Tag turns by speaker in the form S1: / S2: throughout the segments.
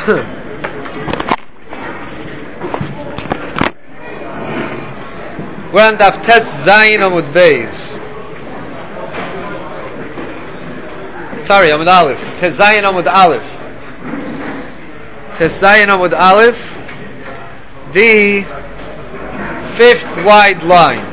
S1: We're on Daf Tes Zayin Amud Beis. Sorry, Amud Aleph. Tes Zayin Amud Aleph. Tes Zayin Amud Aleph. The fifth wide line.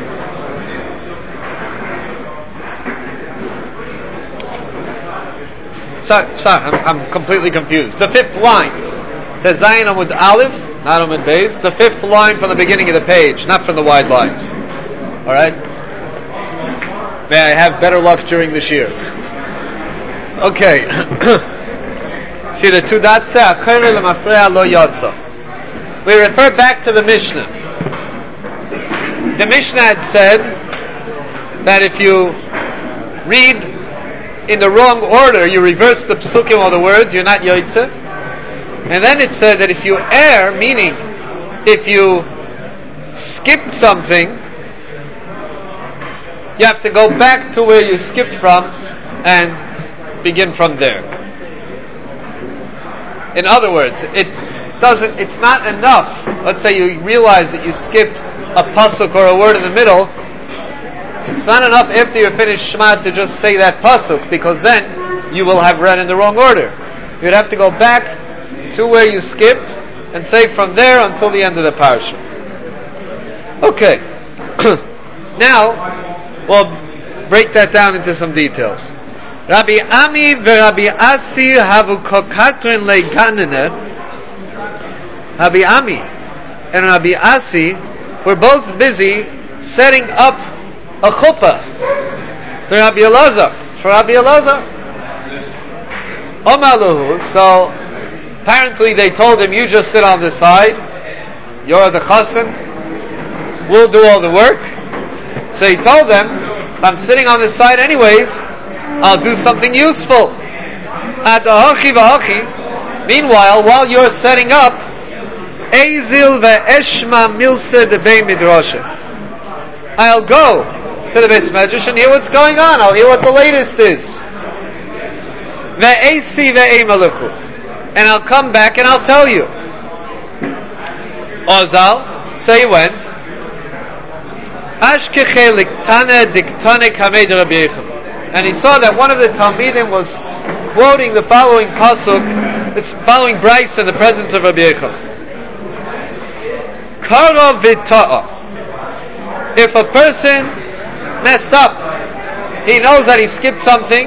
S1: Sorry, I'm completely confused. The fifth line. Tes Zayin Amud Aleph, not Amud Beis. The fifth line from the beginning of the page, not from the wide lines. Alright? May I have better luck during this year. Okay. See the two dots there? We refer back to the Mishnah. The Mishnah had said that if you read in the wrong order, you reverse the psukim or the words, you're not yoitze. And then it said that if you err, meaning if you skipped something, you have to go back to where you skipped from and begin from there. In other words, it's not enough. Let's say you realize that you skipped a pasuk or a word in the middle. It's not enough after you finish Shema to just say that pasuk, because then you will have read in the wrong order. You'd have to go back to where you skipped and say from there until the end of the parsha. Okay. Now we'll break that down into some details. Rabbi Ami v'Rabbi Asi havu kokatrin leganene. Rabbi Ami and Rabbi Asi were both busy setting up a chuppah for Rabbi Elazar. Omaluhu. So apparently they told him, you just sit on the side, you're the chassan, we'll do all the work. So he told them, I'm sitting on the side anyways, I'll do something useful. Meanwhile, while you're setting up, Eizil ve'eshma milse de bei midrasha, I'll go to the Beis Medrash and hear what's going on. I'll hear what the latest is. Ve'esi ve'emaluchu, and I'll come back and I'll tell you. Ozal, so he went. Ashkeche liktane diktane kamed Rabbi Yechon, and he saw that one of the Talmidim was quoting the following pasuk, this following brayso in the presence of Rabbi Yechon. Kara v'ta'a. If a person messed up, he knows that he skipped something,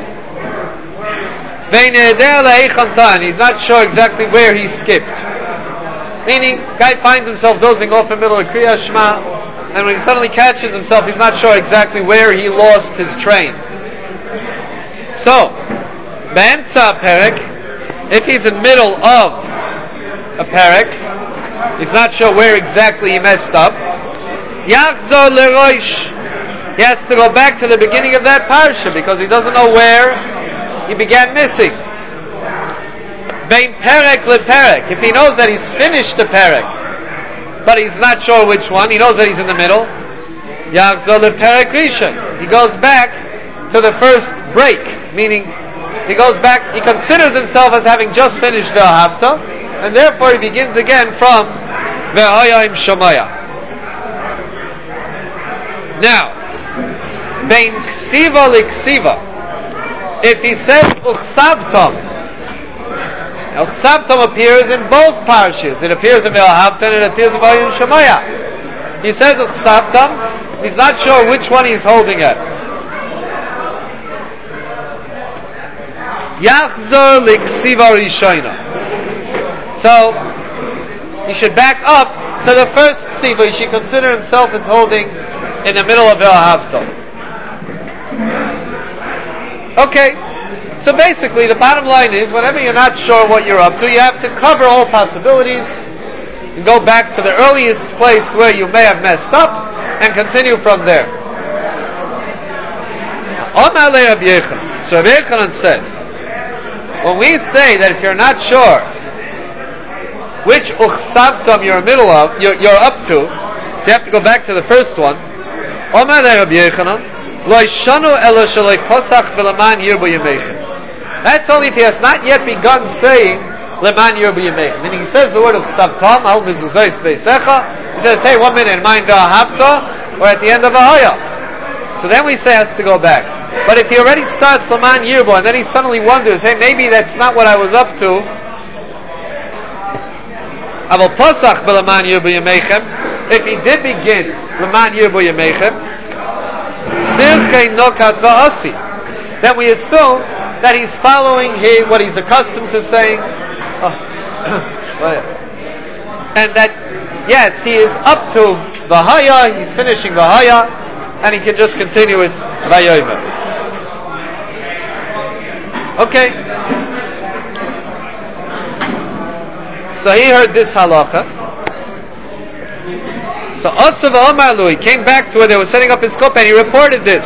S1: and he's not sure exactly where he skipped. Meaning, guy finds himself dozing off in the middle of Kriya Shema, and when he suddenly catches himself, he's not sure exactly where he lost his train. So, Be'emtza Perek, if he's in the middle of a Perek, he's not sure where exactly he messed up, Yachzor Leroish, he has to go back to the beginning of that parsha because he doesn't know where he began missing. Bein perek le perek. If he knows that he's finished the perek, but he's not sure which one, he knows that he's in the middle. Yachzor le perek rishon. He goes back to the first break, meaning he goes back. He considers himself as having just finished ve'ahavta, and therefore he begins again from ve'hayim shomaya. Now, bein ksiva liksiva. If he says uchsavtam, uchsavtam appears in both parshas. It appears in ve'ahavta and it appears in vayim shemaya. He says uchsavtam, he's not sure which one he's holding at. Yachzor liksiva rishayna. So he should back up to the first ksiva. He should consider himself as holding in the middle of ve'ahavta. Okay, so basically the bottom line is, whenever you're not sure what you're up to, you have to cover all possibilities and go back to the earliest place where you may have messed up and continue from there. So Rabbi Yechanan said, when we say that if you're not sure which uchsavtam you're middle of, you're up to, so you have to go back to the first one. Rabbi Yechanan, that's only if he has not yet begun saying leman yirbu yameichem. Meaning he says the word of sabtam, al mezuzos beisecha. He says, hey, 1 minute, mind hafta, or at the end of a hoya. So then we say has to go back. But if he already starts leman yirbu, and then he suddenly wonders, hey, maybe that's not what I was up to. Aval pasach b'leman yirbu yameichem. If he did begin leman yirbu yameichem, then we assume that he's following what he's accustomed to saying, and that yes, he is up to the haya, he's finishing the haya, and he can just continue with vayomer. Okay. So he heard this halacha. So Asav Omarlu, he came back to where they were setting up his chuppah and he reported this.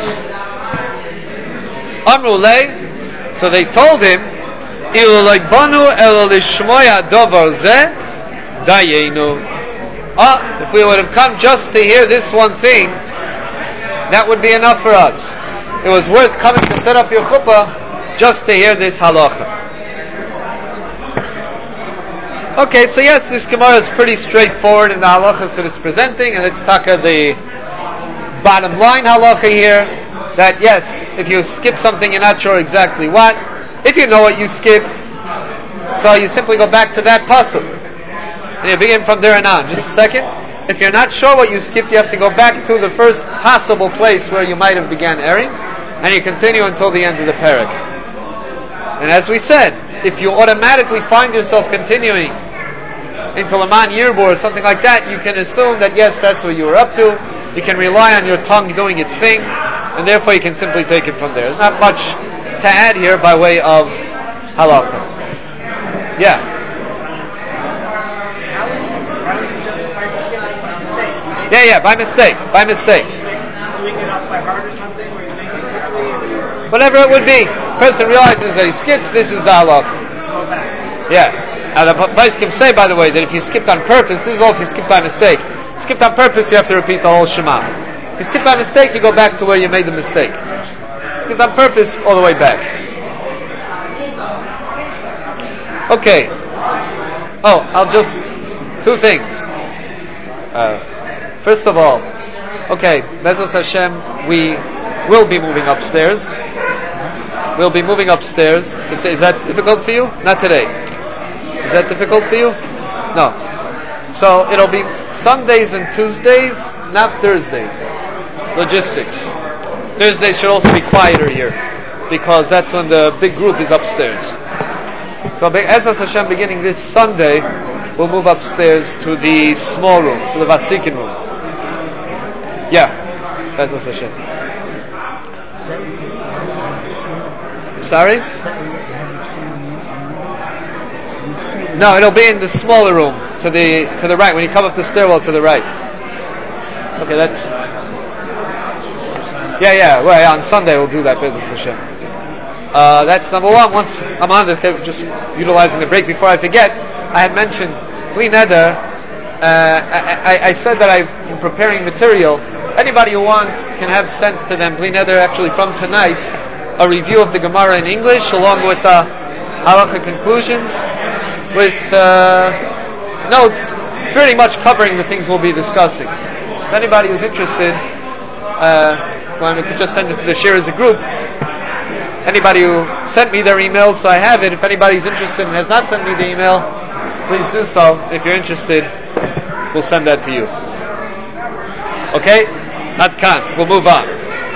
S1: Amrulei, so they told him, if we would have come just to hear this one thing, that would be enough for us. It was worth coming to set up your chuppah just to hear this halacha. Okay, so yes, this Gemara is pretty straightforward in the halachas that it's presenting, and it's taka the bottom line halacha here, that yes, if you skip something you're not sure exactly what, if you know what you skipped, so you simply go back to that pasuk, and you begin from there and on. Just a second. If you're not sure what you skipped, you have to go back to the first possible place where you might have began erring, and you continue until the end of the parak. And as we said, if you automatically find yourself continuing into leman yirbu or something like that, you can assume that yes, that's what you were up to. You can rely on your tongue doing its thing, and therefore you can simply take it from there. There's not much to add here by way of halacha. Yeah. Yeah, by mistake.
S2: Doing it off by heart or something, or you think it
S1: whatever it would be. Person realizes that he skipped, this is the halacha.
S2: go back.
S1: Yeah. Now the Paiskim say, by the way, that if you skipped on purpose, this is all if you skipped by mistake. If you skipped on purpose, you have to repeat the whole Shema. If you skip by mistake, you go back to where you made the mistake. Skip on purpose, all the way back. Okay. Oh, two things. First of all, okay, Bezos Hashem, we will be moving upstairs. We'll be moving upstairs. Is that difficult for you? Not today. Is that difficult for you? No. So it'll be Sundays and Tuesdays, not Thursdays. Logistics. Thursdays should also be quieter here, because that's when the big group is upstairs. So Ezras Hashem, beginning this Sunday, we'll move upstairs to the small room, to the Vasikin room. Yeah, Ezras Hashem. Sorry? No, it'll be in the smaller room, to the right, when you come up the stairwell to the right. Okay, that's... Yeah, well, on Sunday we'll do that, Bezos Hashem. That's number one. Once I'm on this, just utilizing the break before I forget, I had mentioned Bli Neder. I said that I'm preparing material. Anybody who wants can have sent to them, Bli Neder, actually from tonight, a review of the Gemara in English, along with halacha conclusions, with notes pretty much covering the things we'll be discussing. So anybody who's interested, we could just send it to the share as a group. Anybody who sent me their email, so I have it. If anybody's interested and has not sent me the email, please do so. If you're interested, we'll send that to you. Okay? Ad kan. We'll move on.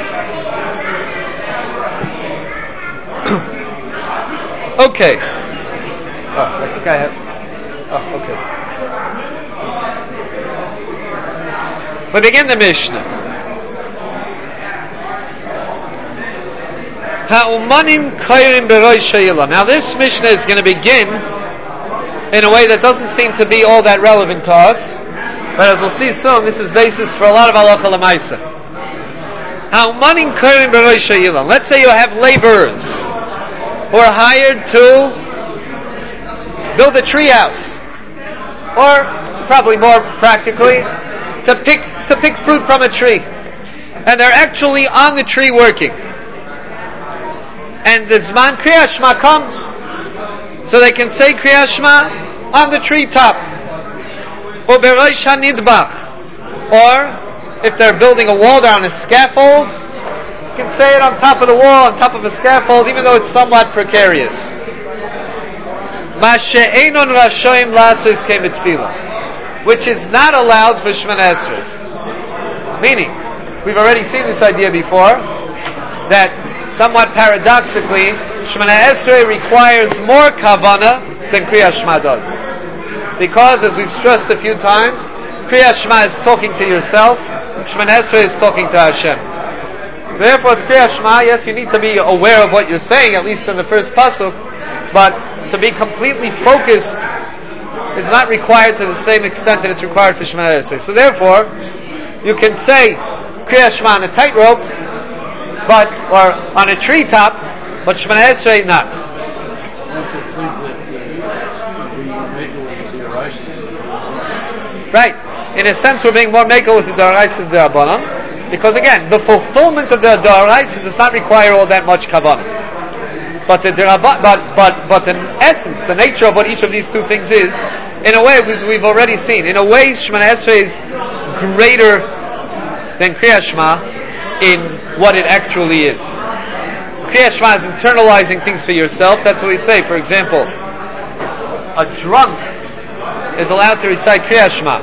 S1: Okay. I think I have... okay. We begin the Mishnah. Now this Mishnah is going to begin in a way that doesn't seem to be all that relevant to us, but as we'll see soon, this is basis for a lot of halacha l'maisa. Let's say you have laborers who are hired to build a tree house, or probably more practically, to pick fruit from a tree, and they're actually on the tree working. And the Zman Kriyat Shema comes. So they can say Kriyas Shema on the treetop. Or Berosh HaNidbach. Or, if they're building a wall, they're on a scaffold, you can say it on top of the wall, on top of a scaffold, even though it's somewhat precarious. Which is not allowed for Shemana Esrei. Meaning, we've already seen this idea before, that somewhat paradoxically, Shemana Esrei requires more kavanah than Kriyas Shema does. Because, as we've stressed a few times, Kriyas Shema is talking to yourself, Shemana Esrei is talking to Hashem. So therefore, with Kriyas Shema, yes, you need to be aware of what you're saying, at least in the first pasuk, but to be completely focused is not required to the same extent that it's required for Shemana Esrei. So therefore, you can say Kriyas Shema on a tightrope, or on a treetop, but Shemana Esrei not. Right. In a sense, we're being more makel with the D'oraisa and the Rabbanan, because again, the fulfillment of the D'oraisa does not require all that much kavanah. But in essence, the nature of what each of these two things is, in a way, as we've already seen, in a way, Shemana Esrei is greater than Kriyas Shema in what it actually is. Kriyas Shema is internalizing things for yourself. That's what we say. For example, a drunk is allowed to recite Kriyas Shema,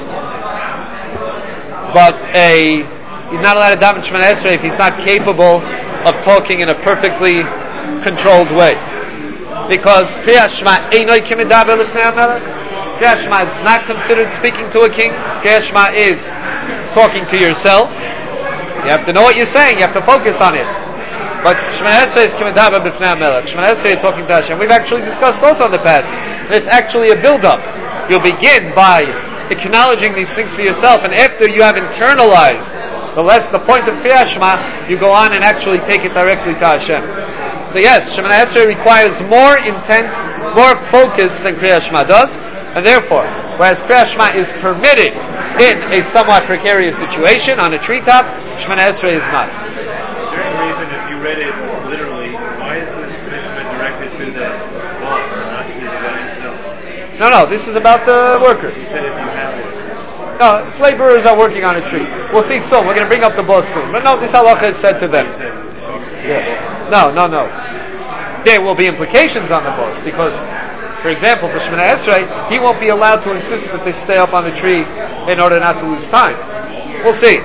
S1: but he's not allowed to daven Shemana Esrei if he's not capable of talking in a perfectly controlled way. Because Kriyas Shema einoi kimedaber lifnei hamelech. Kriyas Shema is not considered speaking to a king. Kriyas Shema is talking to yourself. You have to know what you're saying. You have to focus on it. But Shemana Esrei is kimedaber lifnei hamelech. Shemana Esrei is talking to Hashem. We've actually discussed also in the past. It's actually a build-up. You'll begin by acknowledging these things for yourself, and after you have internalized the point of Kriyas Shema, you go on and actually take it directly to Hashem. So yes, Shemana Esrei requires more intent, more focus than Kriyas Shema does, and therefore, whereas Kriyas Shema is permitted in a somewhat precarious situation on a treetop, Shemana Esrei is not.
S2: Is there any reason, if you read it literally, why is this punishment directed to the boss and not to the guy himself?
S1: No, this is about the workers.
S2: You said if you have it.
S1: No, laborers are working on a tree. We'll see soon. We're going to bring up the boss soon. But no, this halacha is said to them. Yeah. No. There will be implications on the boss because, for example, for Shemana Esrei, he won't be allowed to insist that they stay up on the tree in order not to lose time. We'll see.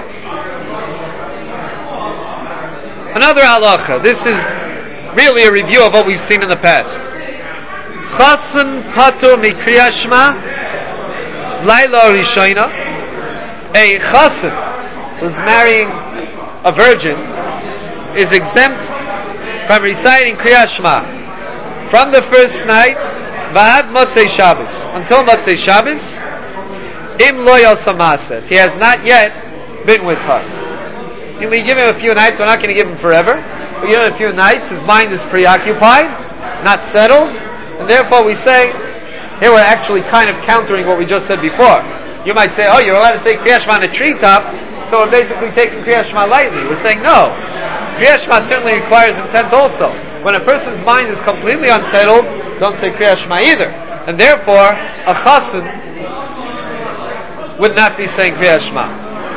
S1: Another halacha. This is really a review of what we've seen in the past. Chasen patur mikriyas Shema Laila Rishayna. A chasen who's marrying a virgin is exempt from reciting Kriyas Shema from the first night V'ad Motzei Shabbos until Motzei Shabbos Im Lo Yosam Maaseh. He has not yet been with her. We give him a few nights. We're not going to give him forever. We give him a few nights. His mind is preoccupied, not settled. And therefore we say, here we're actually kind of countering what we just said before. You might say, you're allowed to say Kriyas Shema on a treetop, so we're basically taking Kriyas Shema lightly. We're saying, no. Kriyas Shema certainly requires intent also. When a person's mind is completely unsettled, don't say Kriyas Shema either. And therefore, a chasen would not be saying Kriyas Shema.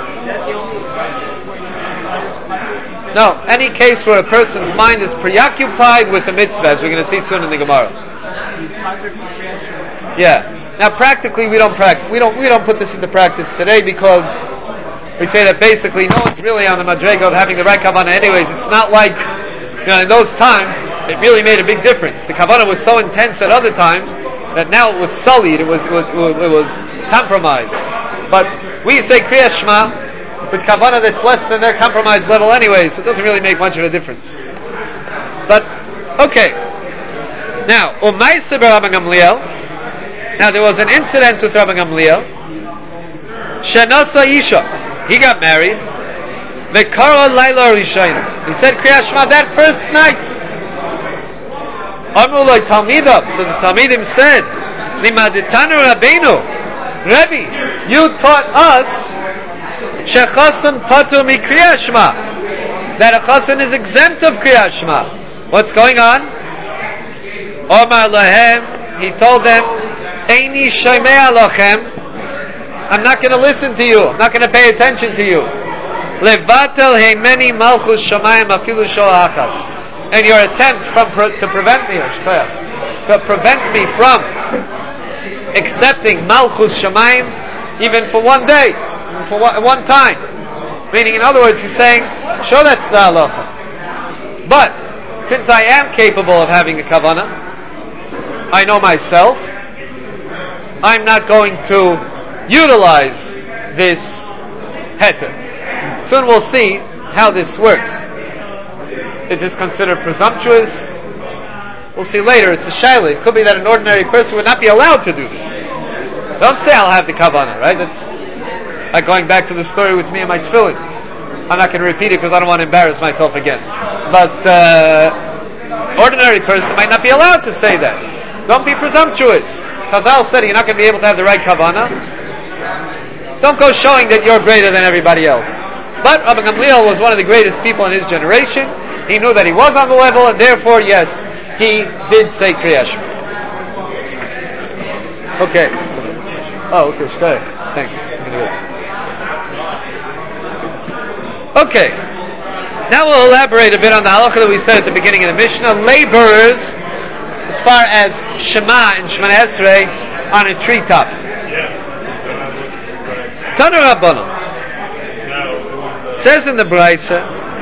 S1: No, any case where a person's mind is preoccupied with the mitzvah, as we're going to see soon in the Gemara. Yeah. Now, practically, we don't put this into practice today because we say that basically no one's really on the madrega of having the right kavanah. Anyways, it's not like in those times it really made a big difference. The kavanah was so intense at other times that now it was sullied. It was compromised. But we say Kriyas Shema with kavanah that's less than their compromise level anyways, so it doesn't really make much of a difference. But okay. Now, Umayse Rabban Gamliel. Now there was an incident with Rabban Gamliel. Shenasa Isha. He got married. Vekara Laila Rishayna. He said Kriyas Shema that first night. Amru Loi Talmidav. So the Talmidim said, Limaditanu Rabbeinu. Rebbe, you taught us Shechasan Patu Mi Kriyas Shema. That a chasan is exempt of Kriyas Shema. What's going on? Omar Lahem he told them, Eini shomea lochem, I'm not going to listen to you, I'm not going to pay attention to you. Levatel heimeni malchus shamayim afilu shoah achas. And your attempt to prevent me, from accepting malchus shamayim, even for one day, for one time. Meaning, in other words, he's saying, sure, that's the halacha. But, since I am capable of having a kavanah, I know myself, I'm not going to utilize this heter. Soon we'll see how this works. Is this considered presumptuous? We'll see later. It's a shaila. It could be that an ordinary person would not be allowed to do this. Don't say I'll have the kavanah, right? That's like going back to the story with me and my tefillin. I'm not going to repeat it because I don't want to embarrass myself again. But ordinary person might not be allowed to say that. Don't be presumptuous. Chazal said you're not going to be able to have the right kavanah. Don't go showing that you're greater than everybody else. But Rabbi Gamliel was one of the greatest people in his generation. He knew that he was on the level, and therefore, yes, he did say Kriyat Shema. Okay. Oh, okay. Good. Thanks. Okay. Now we'll elaborate a bit on the halakha that we said at the beginning of the Mishnah. Laborers, as far as Shema and Shemana Esrei, on a treetop. Tanu Rabbanon. Says in the Braisa,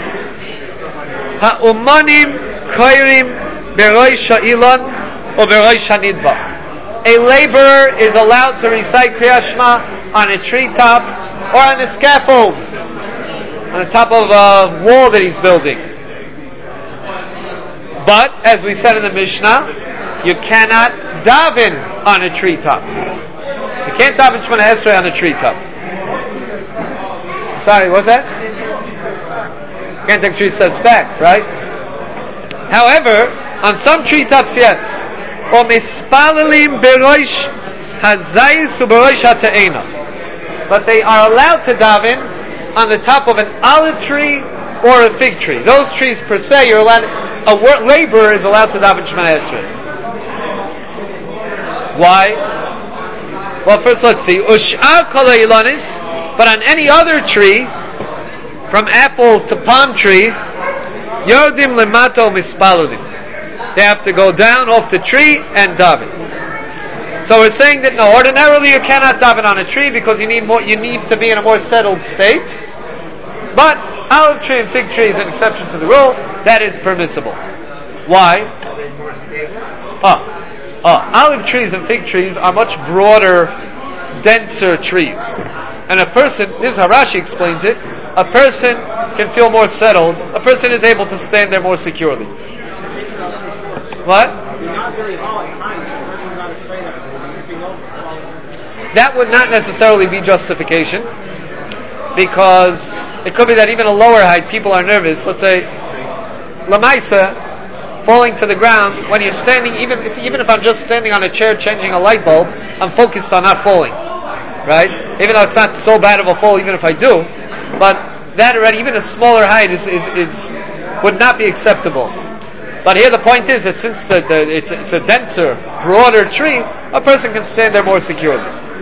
S1: Ha'umanim koirim beroish ha'ilon or beroish ha'nidbach. A laborer is allowed to recite Kriyat Shema on a treetop or on a scaffold, on the top of a wall that he's building. But, as we said in the Mishnah, you cannot daven on a treetop. You can't daven Shemana Esrei on a treetop. Sorry, what's that? Can't take 3 steps back, right? However, on some treetops, yes. Or mispalalim beroish hazayis uberoish hata'ena. But they are allowed to daven on the top of an olive tree or a fig tree. Those trees per se, you're allowed. A laborer is allowed to daven Shemana Esrei. Why? Well, first let's see. Ush'ar kol ha'ilanis. But on any other tree, from apple to palm tree, Yordim lemato mispaludim. They have to go down off the tree and daven. So we're saying that no, ordinarily you cannot daven on a tree because you need to be in a more settled state. But olive tree and fig tree is an exception to the rule. That is permissible. Why? Olive trees and fig trees are much broader, denser trees. And a person, this is how Rashi explains it, a person can feel more settled, a person is able to stand there more securely. What? That would not necessarily be justification, because it could be that even a lower height, people are nervous. Let's say, Lamaisa, falling to the ground, when you're standing, even if I'm just standing on a chair changing a light bulb, I'm focused on not falling. Right? Even though it's not so bad of a fall, even if I do, but that already, even a smaller height would not be acceptable. But here the point is that since it's a denser, broader tree, a person can stand there more securely.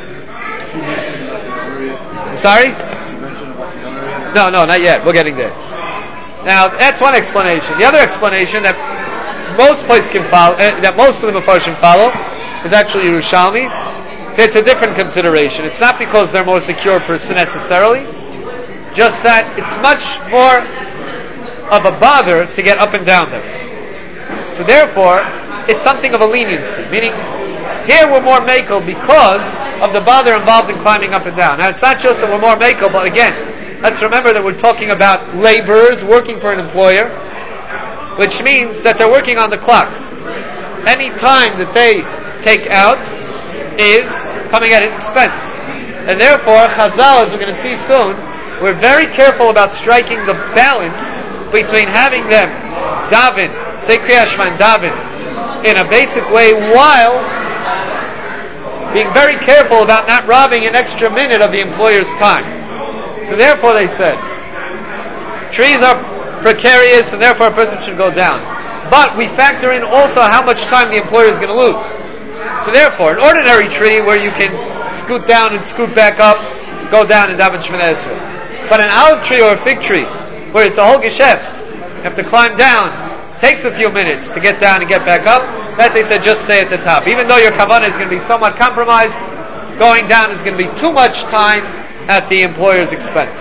S1: I'm sorry? No, not yet. We're getting there. Now that's one explanation. The other explanation that most places can follow, that most of the Mefarshim follow, is actually Yerushalmi. So it's a different consideration. It's not because they're more secure necessarily, just that it's much more of a bother to get up and down there. So therefore, it's something of a leniency. Meaning, here we're more makel because of the bother involved in climbing up and down. Now it's not just that we're more makel, but again, let's remember that we're talking about laborers working for an employer, which means that they're working on the clock. Any time that they take out is coming at his expense. And therefore, Chazal, as we're going to see soon, we're very careful about striking the balance between having them daven, say Kriyat Shema and daven, in a basic way, while being very careful about not robbing an extra minute of the employer's time. So therefore they said, trees are precarious and therefore a person should go down. But we factor in also how much time the employer is going to lose. So therefore, an ordinary tree where you can scoot down and scoot back up, go down and daven Shemona Esrei. But an olive tree or a fig tree, where it's a whole geschäft, you have to climb down, takes a few minutes to get down and get back up, that they said just stay at the top. Even though your kavanah is going to be somewhat compromised, going down is going to be too much time at the employer's expense.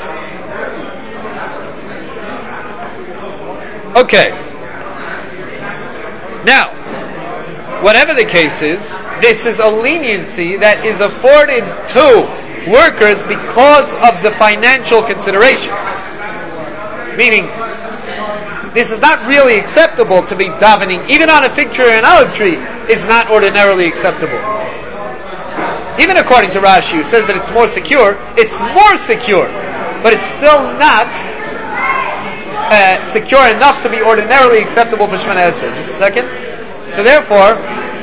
S1: Okay. Now, whatever the case is, this is a leniency that is afforded to workers because of the financial consideration. Meaning, this is not really acceptable to be davening, even on a fig tree or an olive tree, is not ordinarily acceptable. Even according to Rashi, who says that it's more secure, but it's still not secure enough to be ordinarily acceptable for Shemona Esrei. Just a second. So therefore,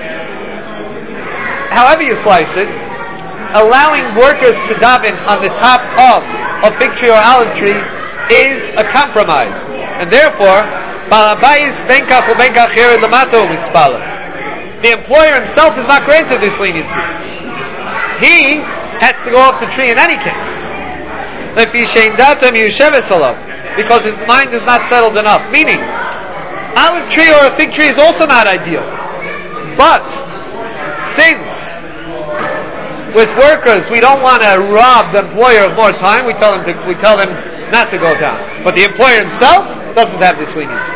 S1: however you slice it, allowing workers to daven on the top of a fig tree or olive tree is a compromise. And therefore, the employer himself is not granted this leniency. He has to go off the tree in any case. Because his mind is not settled enough. Meaning, olive tree or a fig tree is also not ideal. But, since with workers we don't want to rob the employer of more time, we tell them not to go down. But the employer himself doesn't have this leniency.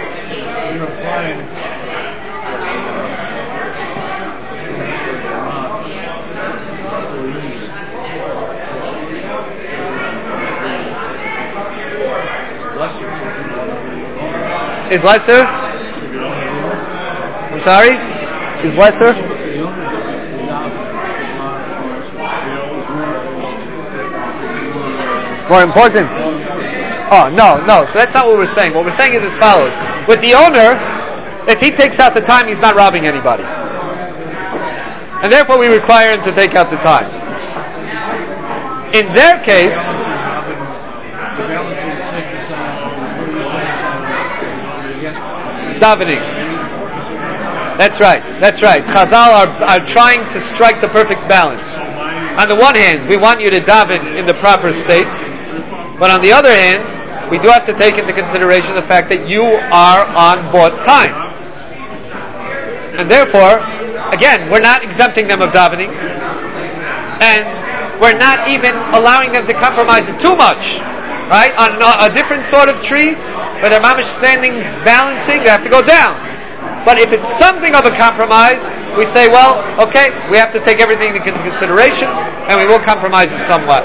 S1: Is lesser? I'm sorry? Is lesser? More important? Oh, no. So that's not what we're saying. What we're saying is as follows. With the owner, if he takes out the time, he's not robbing anybody. And therefore we require him to take out the time. In their case, davening. That's right. Chazal are trying to strike the perfect balance. On the one hand, we want you to daven in the proper state, but on the other hand, we do have to take into consideration the fact that you are on bought time. And therefore, again, we're not exempting them of davening, and we're not even allowing them to compromise it too much. Right? On a different sort of tree, where they're mamish standing, balancing, they have to go down. But if it's something of a compromise, we say, well, okay, we have to take everything into consideration, and we will compromise it somewhat.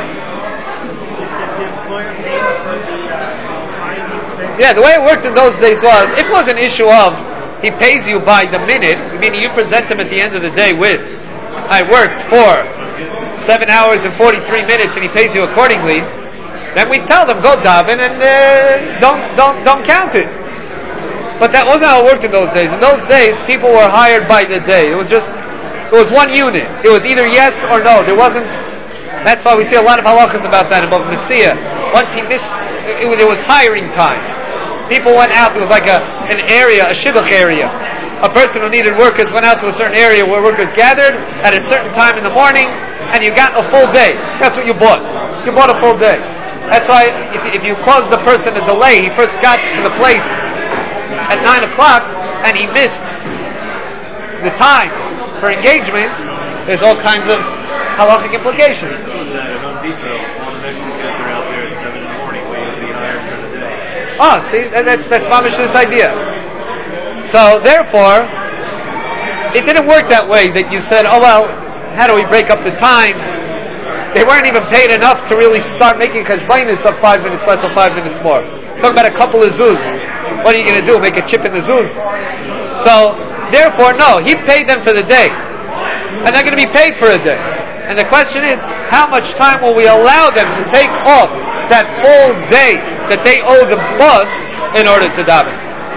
S1: Yeah, the way it worked in those days was, it was an issue of, he pays you by the minute, meaning you present him at the end of the day with, I worked for 7 hours and 43 minutes, and he pays you accordingly. Then we tell them, go daven and don't count it. But that wasn't how it worked in those days. In those days, people were hired by the day. It was one unit. It was either yes or no. There wasn't. That's why we see a lot of halachas about that above Mitzvah. Once he missed, there was hiring time. People went out. It was like an area, a shidduch area. A person who needed workers went out to a certain area where workers gathered at a certain time in the morning, and you got a full day. That's what you bought. You bought a full day. That's why if you cause the person a delay, he first got to the place at 9 o'clock and he missed the time for engagements, there's all kinds of halachic implications.
S2: In Home Depot, all the Mexicans are out there at 7 in the morning waiting to be hired for the day.
S1: Oh, see, that's mamish this idea. So therefore, it didn't work that way that you said, oh well, how do we break up the time? They weren't even paid enough to really start making cheshbainis of 5 minutes less or 5 minutes more. Talk about a couple of zuz. What are you going to do? Make a chip in the zuz? So, therefore, no. He paid them for the day. And they're going to be paid for a day. And the question is, how much time will we allow them to take off that full day that they owe the boss in order to daven?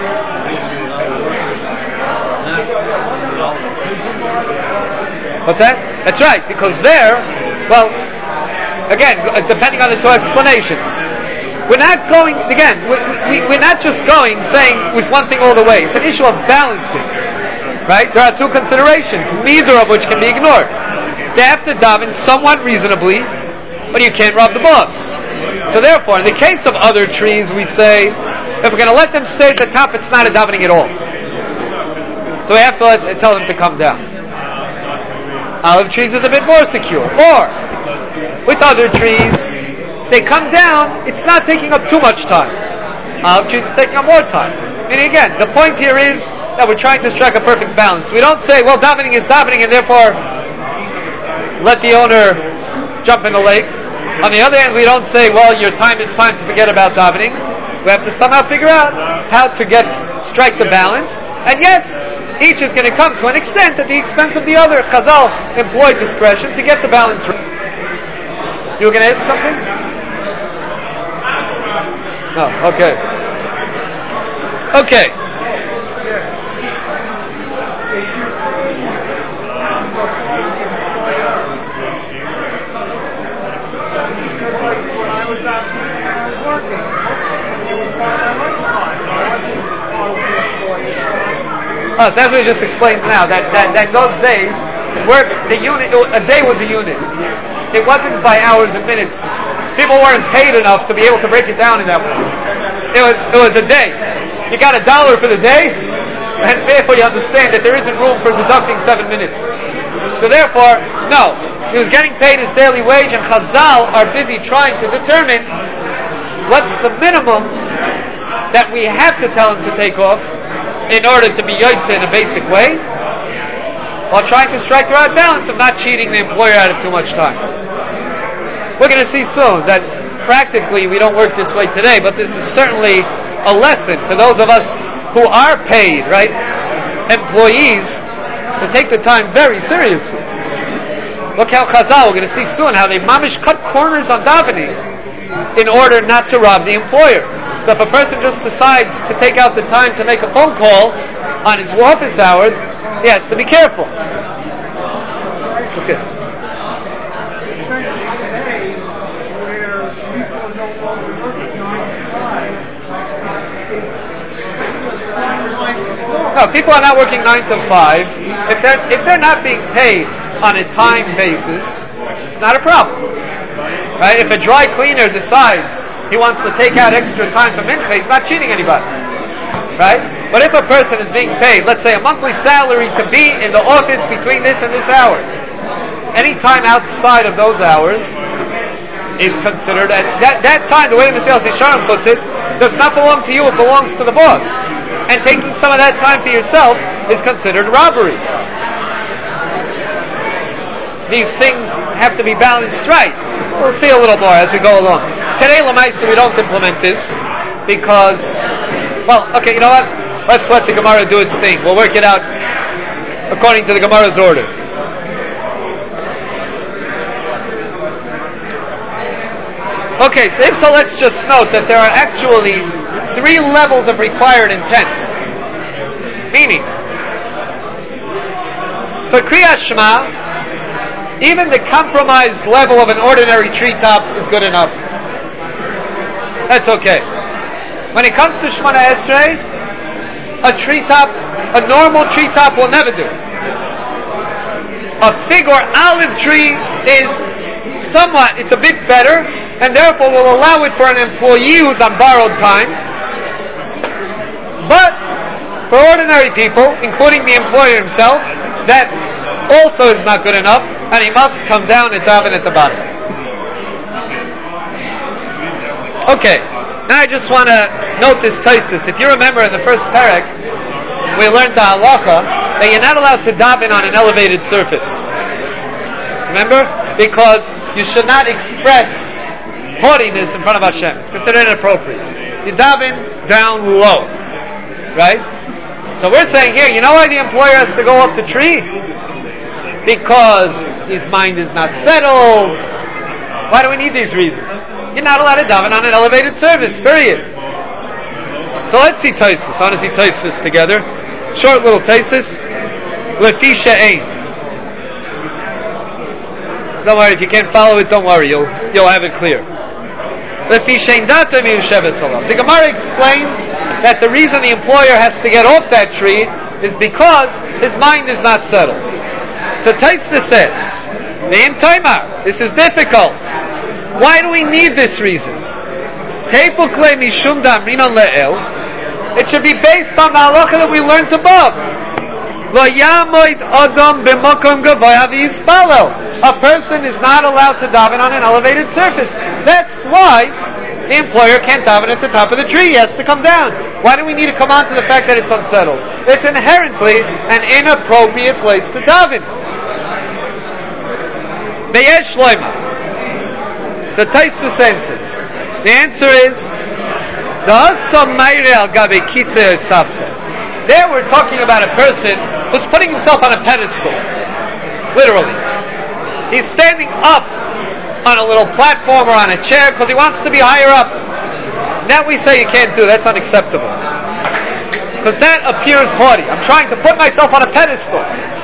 S1: What's that? That's right, because there, well, again, depending on the two explanations, we're not going, again, we're not just going saying with one thing all the way. It's an issue of balancing. Right? There are two considerations, neither of which can be ignored. They have to daven somewhat reasonably, but you can't rob the boss. So therefore, in the case of other trees, we say, if we're going to let them stay at the top, it's not a davening at all. So we have to tell them to come down. Olive trees is a bit more secure. Or, with other trees, they come down, it's not taking up too much time. Olive trees is taking up more time. And again, the point here is that we're trying to strike a perfect balance. We don't say, well, davening is davening, and therefore let the owner jump in the lake. On the other hand, we don't say, well, your time is fine, so forget about davening. We have to somehow figure out how to strike the balance. And yes, each is going to come to an extent at the expense of the other. Chazal employed discretion to get the balance right. You were going to ask something? No, okay. Okay. So that's what we just explained now. That in those days, a day was a unit. It wasn't by hours and minutes. People weren't paid enough to be able to break it down in that way. It was a day. You got $1 for the day, and therefore you understand that there isn't room for deducting 7 minutes. So therefore, no. He was getting paid his daily wage, and Chazal are busy trying to determine what's the minimum that we have to tell him to take off in order to be yotze in a basic way, while trying to strike the right balance of not cheating the employer out of too much time. We're going to see soon that practically we don't work this way today, but this is certainly a lesson for those of us who are paid, right? Employees, to take the time very seriously. Look how Chazal, we're going to see soon how they mamish cut corners on davening in order not to rob the employer. So if a person just decides to take out the time to make a phone call on his office hours, he has to be careful. Okay. No, people are not working 9 to 5. If they're not being paid on a time basis, it's not a problem. Right? If a dry cleaner decides he wants to take out extra time for mincha, he's not cheating anybody. Right? But if a person is being paid, let's say a monthly salary to be in the office between this and this hour, any time outside of those hours is considered, and that time, the way the Mesilas Yesharim puts it, does not belong to you, it belongs to the boss. And taking some of that time for yourself is considered robbery. These things have to be balanced right. We'll see a little more as we go along. Today, Lamaisa, we don't implement this because, well, okay, you know what? Let's let the Gemara do its thing. We'll work it out according to the Gemara's order. Okay, so if so, let's just note that there are actually 3 levels of required intent. Meaning, for Kriyas Shema, even the compromised level of an ordinary treetop is good enough. That's okay. When it comes to Shemona Esrei, a normal treetop will never do. A fig or olive tree is it's a bit better, and therefore will allow it for an employee who's on borrowed time. But for ordinary people, including the employer himself, that also is not good enough, and he must come down and daven at the bottom. Okay, now I just want to note this Taisus. If you remember in the first parak, we learned the halacha that you're not allowed to daven on an elevated surface. Remember? Because you should not express haughtiness in front of Hashem. It's considered inappropriate. You daven down low. Right? So we're saying here, you know why the employer has to go up the tree? Because his mind is not settled. Why do we need these reasons? You're not allowed to daven on an elevated surface, period. So let's see Taisus. I want to see Taisus together. Short little Taisus. Lefi she'ein. Don't worry, if you can't follow it, don't worry. You'll have it clear. Lefi she'ein data miyushevet salam. The Gemara explains that the reason the employer has to get off that tree is because his mind is not settled. So Taisa says, Ve'im Taimar, this is difficult. Why do we need this reason? Teipukle mishum damrinon le'el. It should be based on the halacha that we learned above. Lo yamoid adam b'mokom gavoya v'yispalel. A person is not allowed to daven on an elevated surface. That's why the employer can't daven at the top of the tree. He has to come down. Why do we need to come on to the fact that it's unsettled? It's inherently an inappropriate place to daven. Be'esh loima. So Taisa senses. The answer is there we're talking about a person who's putting himself on a pedestal. Literally. He's standing up on a little platform or on a chair because he wants to be higher up. That we say you can't do. That's unacceptable. Because that appears haughty. I'm trying to put myself on a pedestal.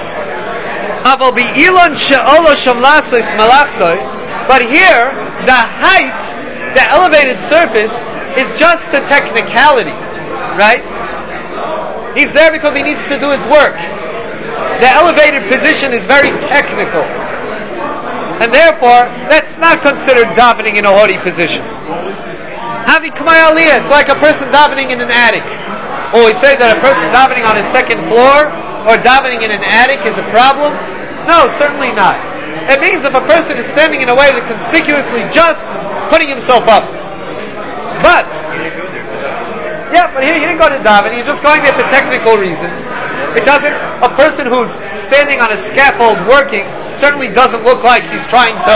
S1: But here, the height, the elevated surface, is just a technicality, right? He's there because he needs to do his work. The elevated position is very technical. And therefore, that's not considered davening in a haughty position. Havi K'may Aliyah, it's like a person davening in an attic. Or we say that a person davening on a second floor or davening in an attic is a problem? No, certainly not. It means if a person is standing in a way that conspicuously just putting himself up. But here he didn't go to daven, he's just going there for technical reasons. It doesn't, a person who's standing on a scaffold working certainly doesn't look like he's trying to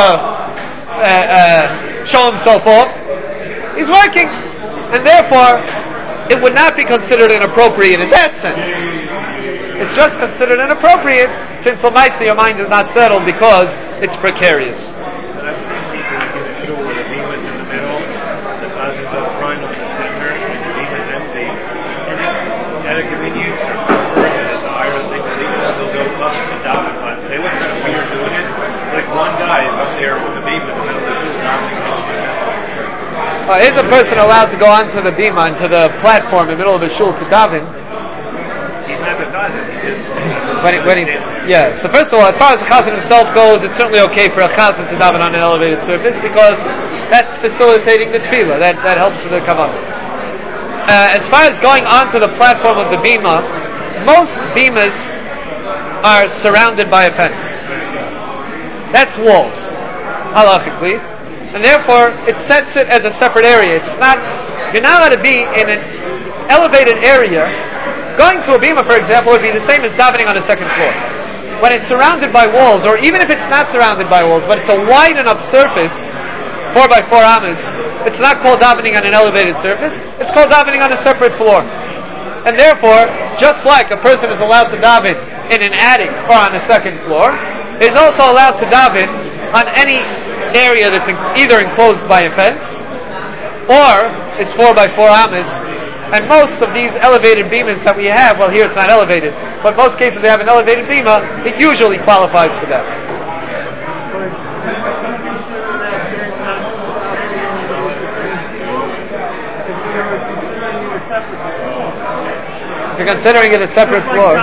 S1: show himself off. He's working, and therefore it would not be considered inappropriate in that sense. It's just considered inappropriate since Lamaisa your mind is not settled because it's precarious. At a convenience or it's a higher thing, they'll go up and down, but they look kind of weird doing it. Like one guy is up there with the beam in the middle of the shul. Is a person allowed to go onto the bima, onto the platform in the middle of the shul to daven? He's not the chazan. So first of all, as far as the chazan himself goes, it's certainly okay for a chazan to daven on an elevated surface because that's facilitating the tefillah. That helps with the kavanah. As far as going onto the platform of the bima, most bimas are surrounded by a fence. That's walls, halachically, and therefore it sets it as a separate area. You're not allowed to be in an elevated area. Going to a bima, for example, would be the same as davening on the second floor. When it's surrounded by walls, or even if it's not surrounded by walls, but it's a wide enough surface, 4x4 amas, it's not called davening on an elevated surface, it's called davening on a separate floor. And therefore, just like a person is allowed to daven in an attic or on the second floor, is also allowed to daven on any area that's either enclosed by a fence or is 4x4 amas. And most of these elevated bimas that we have, well, here it's not elevated, but in most cases they have an elevated bima, it usually qualifies for that. If you're considering it a separate floor.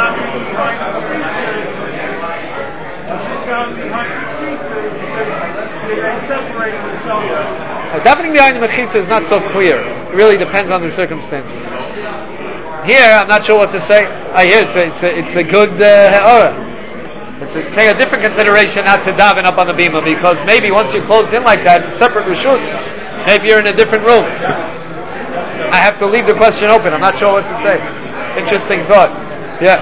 S1: Davening behind the mechitza is not so clear. It really depends on the circumstances. Here, I'm not sure what to say. I hear it's a good ha'ara. It's a different consideration not to daven up on the bima, because maybe once you're closed in like that, it's a separate reshut. Maybe you're in a different room. I have to leave the question open. I'm not sure what to say. Interesting thought. Yeah.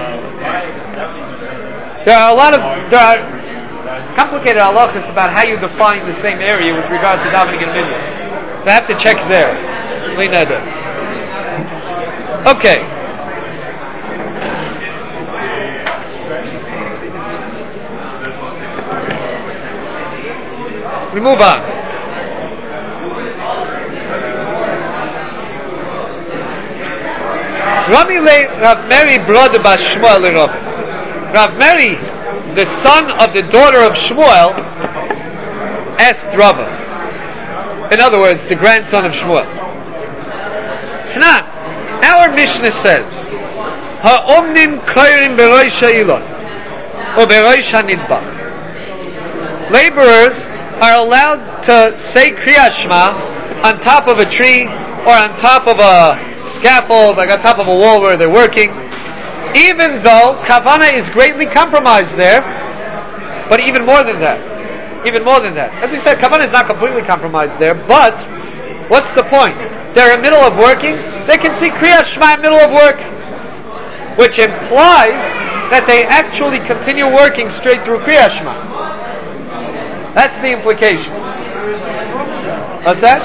S1: There are complicated halachas about how you define the same area with regard to davening in minyan. So I have to check there. Okay. We move on. Rav Meri brother Bas Shmuel Rav Meri, the son of the daughter of Shmuel, asked Rava. In other words, the grandson of Shmuel. Tana, our Mishnah says, ha'omnim koirim beroish ha'ilon or beroish ha'nidbach. Laborers are allowed to say Kriyat Shema on top of a tree or on top of a scaffold, like on top of a wall where they're working, even though Kavanah is greatly compromised there. But even more than that, as we said, Kavanah is not completely compromised there, but what's the point? They're in the middle of working, they can see Kriyat Shema in the middle of work, which implies that they actually continue working straight through Kriyat Shema. That's the implication. What's that?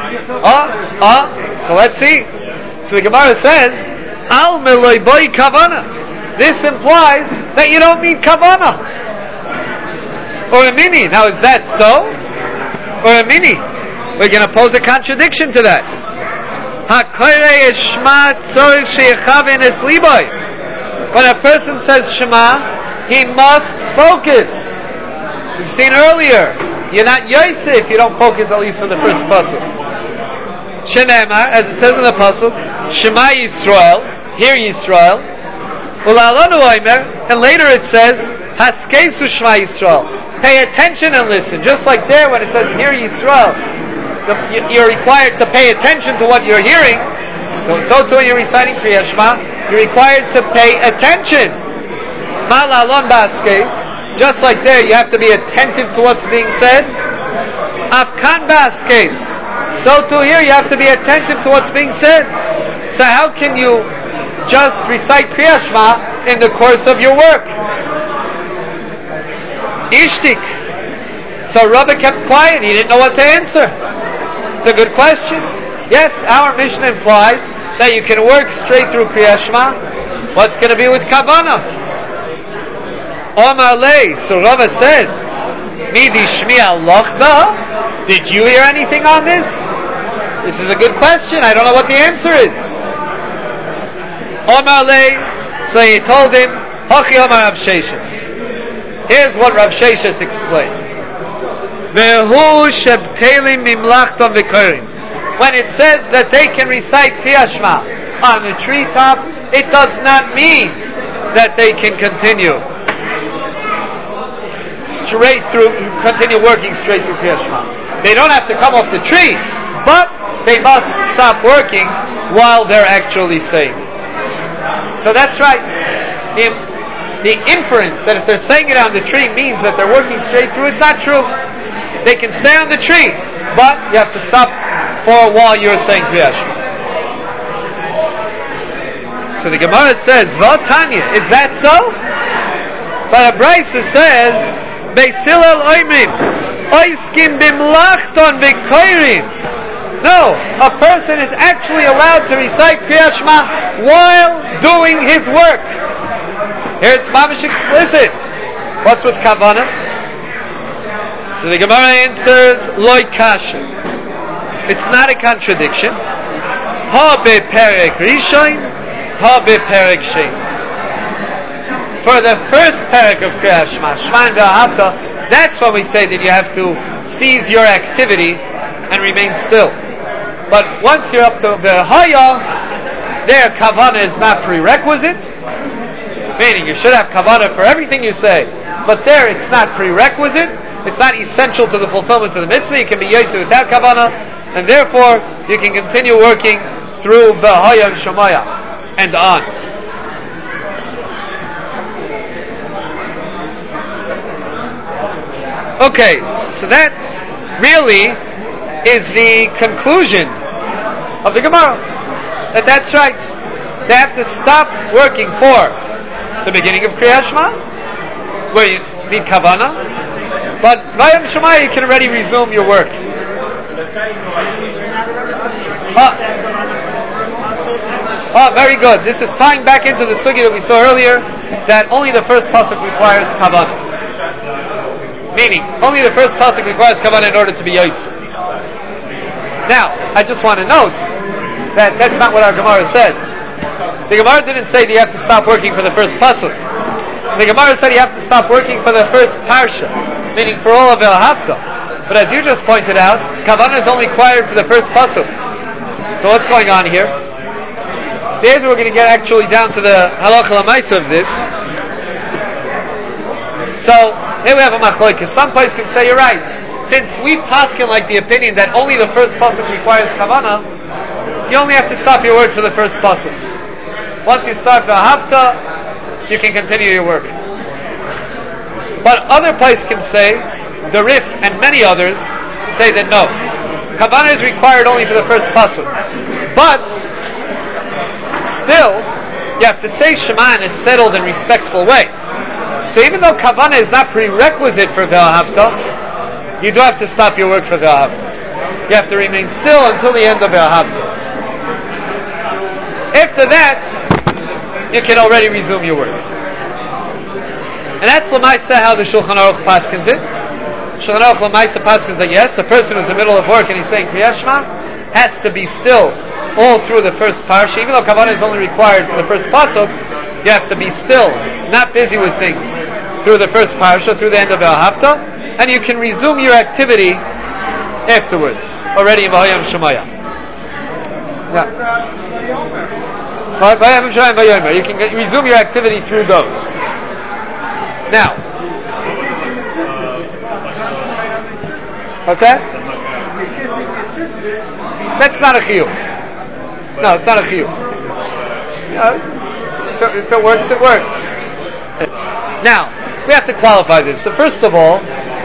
S1: So let's see. So the Gemara says, Al meloi boi Kavanah. This implies that you don't need Kavanah. Or a mini. Now is that so? Or a mini? We're going to pose a contradiction to that. When a person says Shema, he must focus. We've seen earlier, you're not yotze if you don't focus at least on the first pasuk. Shenemar, as it says in the pasuk, Shema Yisrael, hear Yisrael. Ulalonu oimer, and later it says, Haskesu Shema Yisrael. Pay attention and listen. Just like there when it says, hear Yisrael, you're required to pay attention to what you're hearing. So too when you're reciting Kriyat Shema, you're required to pay attention. Malalon Baskes. Just like there, you have to be attentive to what's being said. Afkan Baskes. So too here, you have to be attentive to what's being said. So how can you just recite Kriyat Shema in the course of your work? Ishtik. So Rabbi kept quiet. He didn't know what to answer. It's a good question. Yes, our Mishnah implies that you can work straight through Kriyat Shema. What's going to be with Kavanah? Omar Lei. So Rabbi said, Midi Shmi Alochda. Did you hear anything on this? This is a good question. I don't know what the answer is. Omar Lei. So he told him, Hachi Omar Rav Sheshes. Here's what Rav Sheshes explained. When it says that they can recite Kriyat Shema on the treetop, it does not mean that they can continue working straight through Kriyat Shema. They don't have to come off the tree, but they must stop working while they're actually saying. So that's right. The inference that if they're saying it on the tree means that they're working straight through, it's not true. They can stay on the tree, but you have to stop for a while you're saying Kriyat Shema. So the Gemara says, V'atanya, is that so? But a Brisa says, Beis Hillel oimrim, oiskim bimlachton v'koirim. No, a person is actually allowed to recite Kriyat Shema while doing his work. Here it's mamish explicit. What's with Kavanah? So the Gemara answers, Loi kasha. It's not a contradiction. Ha beperek rishon, ha beperek shein. For the first parak of Kriyat Shema, Shema and V'ahavta, that's when we say that you have to cease your activity and remain still. But once you're up to V'haya, there Kavanah is not prerequisite. Meaning you should have Kavanah for everything you say, but there it's not prerequisite, it's not essential to the fulfillment of the mitzvah. You can be yotze without Kavanah, and therefore you can continue working through B'haya and Shemaya and on. Okay, so that really is the conclusion of the Gemara. That's right. They have to stop working for the beginning of Kriyat Shema, where you need Kavanah, but Vayam Shema you can already resume your work. Very good. This is tying back into the sugya that we saw earlier, that only the first pasuk requires Kavanah. Meaning, only the first pasuk requires Kavanah in order to be yotze. Now, I just want to note that that's not what our Gemara said. The Gemara didn't say that you have to stop working for the first pasuk. The Gemara said you have to stop working for the first parsha, meaning for all of V'ahavta. But as you just pointed out, Kavanah is only required for the first pasuk. So what's going on here? Here's where we're going to get actually down to the halacha l'maisa of this. So, here we have a machlokes. Some places can say, you're right. Since we paskin like the opinion that only the first pasuk requires kavana, you only have to stop your work for the first pasuk. Once you start the hafta, you can continue your work. But other places can say, the Rif and many others say that no, kavana is required only for the first pasuk. But still, you have to say Shema in a settled and respectful way. So even though kavana is not prerequisite for Ve'ahavta, you do have to stop your work for Ve'ahavta. You have to remain still until the end of Ve'ahavta. After that, you can already resume your work. And that's l'maisa how the Shulchan Aruch paskins it. Shulchan Aruch l'maisa paskins that yes, the person who's in the middle of work and he's saying Kriyat Shema has to be still all through the first parsha. Even though kavana is only required for the first pasuk, you have to be still, not busy with things, through the first parsha, through the end of Ve'ahavta, and you can resume your activity afterwards, already in V'hayam Shemaya. Yeah. You can resume your activity through those. Now, what's that? That's not a chiyuv. No, it's not a chiyuv. If it works, it works. Now, we have to qualify this. So first of all,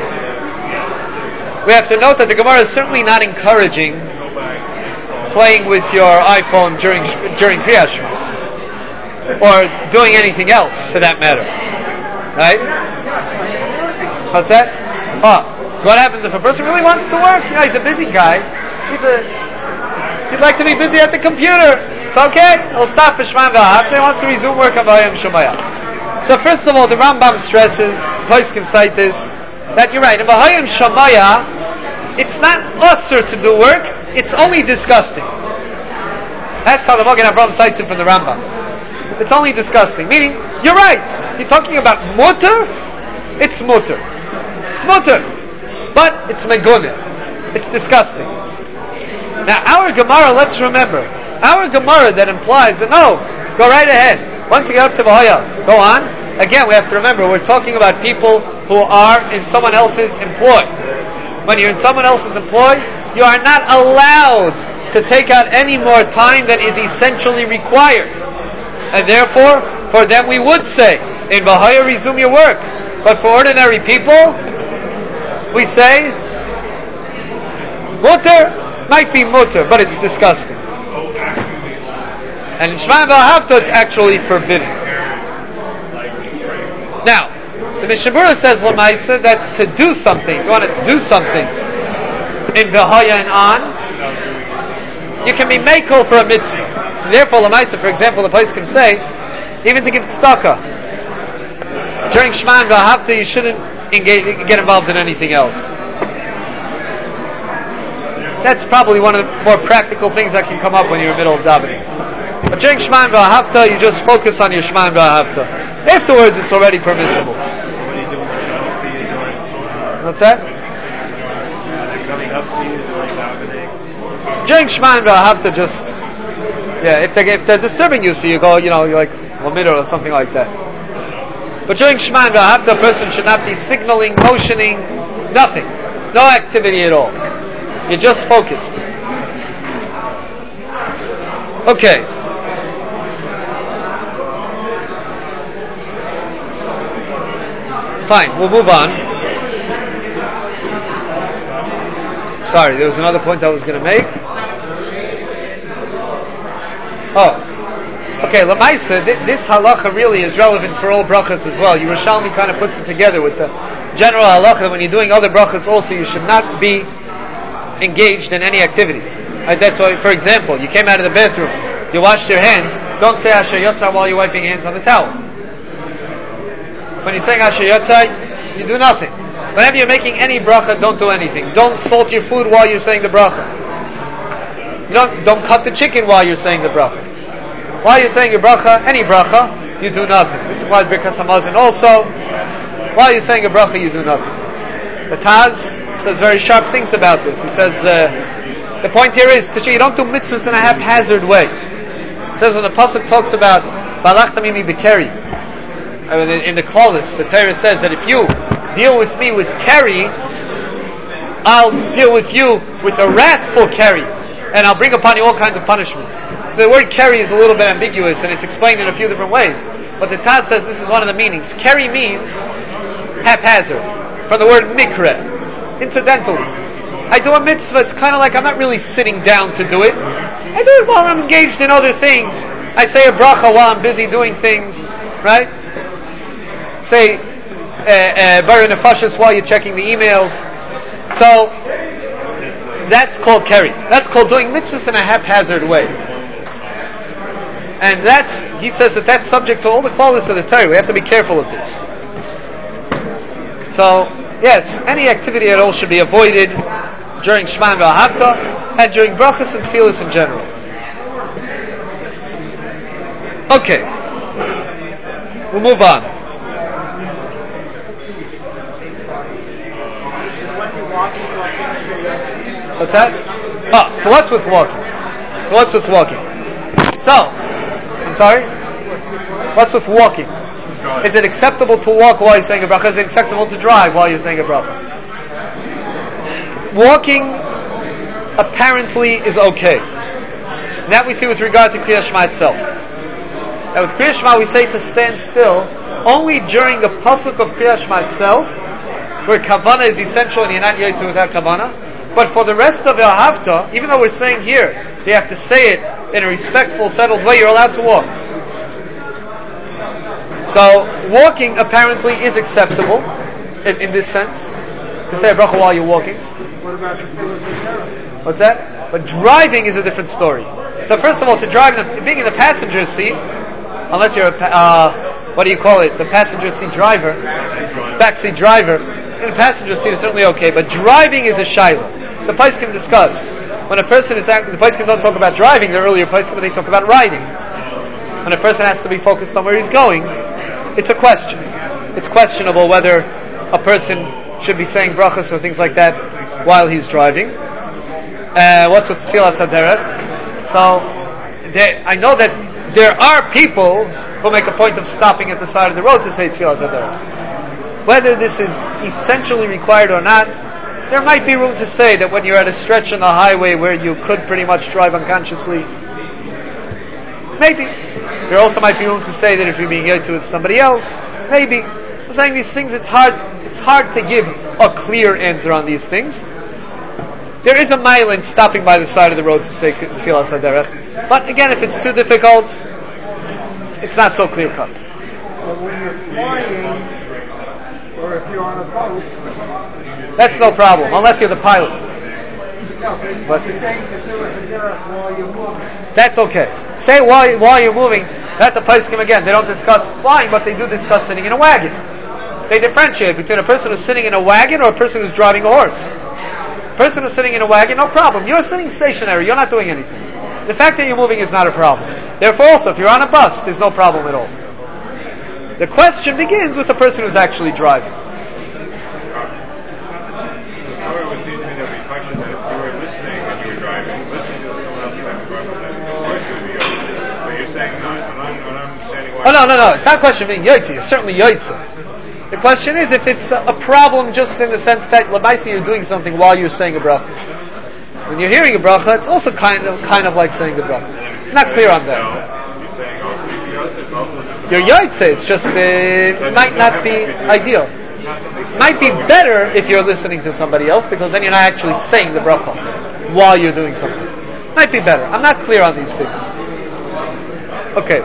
S1: we have to note that the Gemara is certainly not encouraging playing with your iPhone during Kriyat Shema, or doing anything else for that matter. Right? What's that? So what happens if a person really wants to work? You know, he's a busy guy. He'd like to be busy at the computer. It's okay. He'll stop for Shema Ve'ahavta. He wants to resume work on V'hayam Shemaya. So first of all, the Rambam stresses, Place can cite this, that you're right. In V'hayam Shemaya, it's not usher to do work. It's only disgusting. That's how the Magen Avraham cites it from the Rambam. It's only disgusting. Meaning, you're right. You're talking about mutter. It's mutter. It's mutter. But it's meguneh. It's disgusting. Now, our Gemara, let's remember, our Gemara that implies that no, go right ahead. Once you get up to V'haya, go on. Again, we have to remember, we're talking about people who are in someone else's employ. When you're in someone else's employ, you are not allowed to take out any more time than is essentially required. And therefore, for them we would say, in V'haya resume your work. But for ordinary people, we say, mutter might be mutter, but it's disgusting. And in Shema Ve'ahavta, it's actually forbidden. Now, the Mishnah Berurah says, L'maisa, that to do something, if you want to do something in V'haya and on, you can be mekel for a mitzvah. And therefore, L'maisa, for example, the place can say, even to give tzedakah. During Shema Ve'ahavta, you shouldn't get involved in anything else. That's probably one of the more practical things that can come up when you're in the middle of davening. But during Shema Ve'ahavta, you just focus on your Shema Ve'ahavta. Afterwards, it's already permissible. What's that?
S2: Coming up to you during davening.
S1: During Shema Ve'ahavta, just if they're disturbing you, so you go, you're like Lamida or something like that. But during Shema Ve'ahavta, a person should not be signaling, motioning, nothing, no activity at all. You're just focused. Okay. Fine, we'll move on. Sorry, there was another point I was going to make. Okay, Lamaisa, this halacha really is relevant for all brachas as well. Yerushalmi kind of puts it together with the general halacha. When you're doing other brachas also, you should not be engaged in any activity. That's why, for example, you came out of the bathroom, you washed your hands, don't say Asher Yotzai while you're wiping your hands on the towel. When you're saying Asher Yotzai, you do nothing. Whenever you're making any bracha, don't do anything. Don't salt your food while you're saying the bracha. Don't cut the chicken while you're saying the bracha. While you're saying your bracha, any bracha, you do nothing. This applies Birkas Hamazon also. While you're saying a bracha, you do nothing. The Taz says very sharp things about this. He says the point here is to show you don't do mitzvahs in a haphazard way. It says when the pasuk talks about Balachta mimi bekeri, in the Klaus, the Torah says that if you deal with me with keri, I'll deal with you with a wrathful keri, and I'll bring upon you all kinds of punishments. So the word keri is a little bit ambiguous, and it's explained in a few different ways. But the Taz says this is one of the meanings. Keri means haphazard, from the word mikra, incidentally. I do a mitzvah, it's kind of like I'm not really sitting down to do it. I do it while I'm engaged in other things. I say a bracha while I'm busy doing things, right? Say Bar Nefashis while you're checking the emails. So that's called keri. That's called doing mitzvahs in a haphazard way. And he says that's subject to all the qualities of the Torah. We have to be careful of this. So, yes, any activity at all should be avoided during Shema and V'ahavta and during brachas and tefillas in general. Okay, we'll move on. What's that? So what's with walking? I'm sorry? What's with walking? Is it acceptable to walk while you're saying a bracha? Is it acceptable to drive while you're saying a bracha? Walking apparently is okay. And that we see with regard to Kriyas Shema itself. Now with Kriyas Shema we say to stand still only during the pasuk of Kriyas Shema itself, where Kavanah is essential and you're not yotze without Kavanah. But for the rest of your Hafta, even though we're saying here, you have to say it in a respectful, settled way, you're allowed to walk. So, walking apparently is acceptable, in this sense, to say a bracha while you're walking.
S3: What about the
S1: What's that? But driving is a different story. So first of all, being in the passenger seat, unless you're the passenger seat driver, backseat driver, in a passenger seat is certainly okay, but driving is a shaila. The Paiskim discuss. When a person is acting, the Paiskim don't talk about driving, the earlier Paiskim, but they talk about riding. When a person has to be focused on where he's going, it's a question. It's questionable whether a person should be saying brachas or things like that while he's driving. What's with Tfilas HaDerech? So, I know that there are people who make a point of stopping at the side of the road to say Tfilas HaDerech. Whether this is essentially required or not, there might be room to say that when you're at a stretch on the highway where you could pretty much drive unconsciously, maybe. There also might be room to say that if you're being yotze with somebody else, maybe. I'm saying these things, it's hard to give a clear answer on these things. There is a mile in stopping by the side of the road to say Tfilas HaDerech. But again, if it's too difficult, it's not so clear cut.
S3: But when you're flying, or if you're on a boat,
S1: that's no problem, unless you're the pilot.
S3: But you're saying to do it while you're moving.
S1: That's okay. Say while you're moving. That's a Paiskim again. They don't discuss flying, but they do discuss sitting in a wagon. They differentiate between a person who's sitting in a wagon or a person who's driving a horse. A person who's sitting in a wagon, no problem. You're sitting stationary. You're not doing anything. The fact that you're moving is not a problem. Therefore, also, if you're on a bus, there's no problem at all. The question begins with the person who's actually driving. Oh no! It's not a question of being yotze. You're certainly yotze. The question is if it's a problem just in the sense that l'maisa you're doing something while you're saying a bracha. When you're hearing a bracha, it's also kind of like saying the bracha. I'm not clear on that. You're yotze. It's just it might not be ideal. It might be better if you're listening to somebody else because then you're not actually saying the bracha while you're doing something. Might be better. I'm not clear on these things. Okay.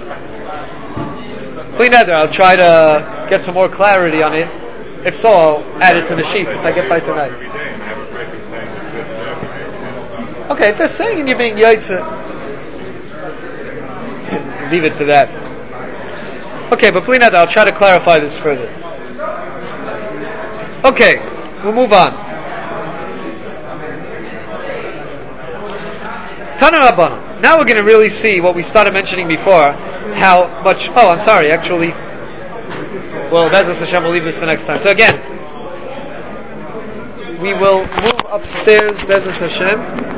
S1: Clean Neder, I'll try to get some more clarity on it. If so, I'll add it to the sheets if I get by tonight. Okay, if they're saying you're being yotze, leave it to that. Okay, but Clean Neder, I'll try to clarify this further. Okay, we'll move on. Tana Rabbanan. Now we're going to really see what we started mentioning before, how much... Oh, I'm sorry, actually... Well, Be'ezus Hashem, we'll leave this for next time. So again, we will move upstairs, Be'ezus Hashem.